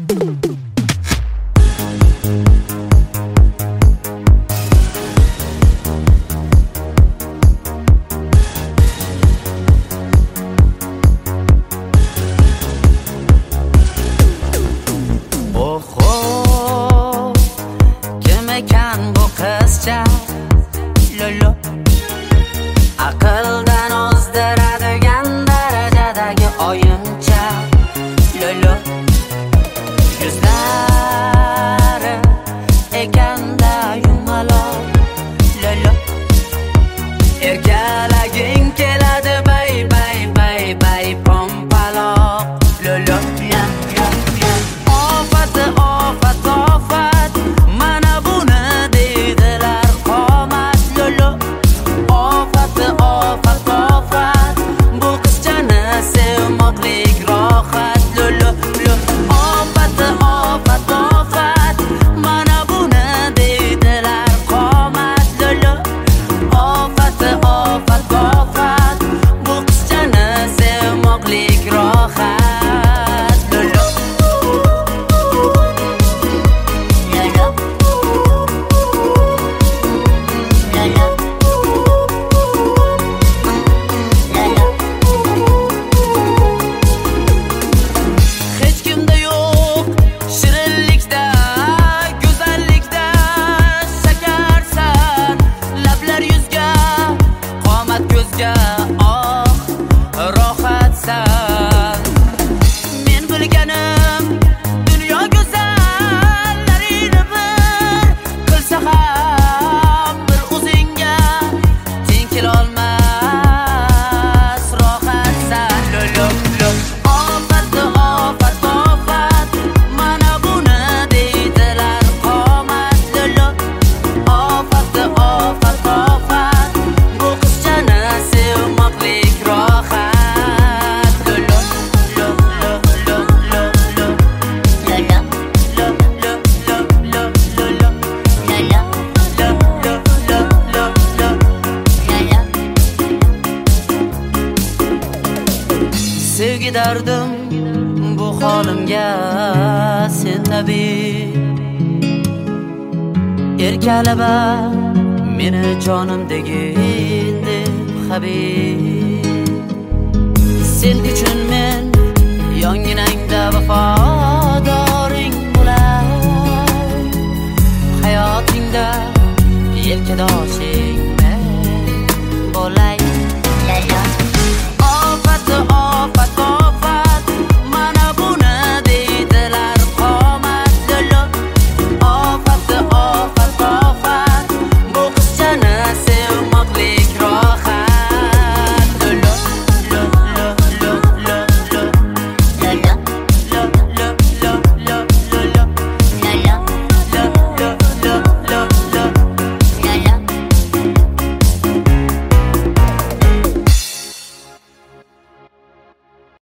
ekan bu qizcha lolo, aqldan ozdiradigan darajadagi oyimcha lolo, yuzlari ekanda yumaloq lolo, erkalaging keladi bay bay bay bay pompaloq lolo. Ofat ofat ofat mana buni deydilar qomat lolo. Ofat ofat ofat bu qizchani sevmoqlik rohat lolo. Ofat ofat ofat mana buni deydilar qomat lolo. Ofat ofat ofat bu qizchani sevmoqlik rohat. Men bilganim dunyo go'zallarini bir qilsa ham bir o'zingga teng kelolmas rohatsan lolo. Ofat ofat ofat mana buni deydilar qomat lolo. Ofat ofat ofat bu qizchani sevmoqlik rohat. Sevgi dardim bu holimga sen tabib, erkalaba meni jonim degin deb habib. Sen uchun men yonginangda vafo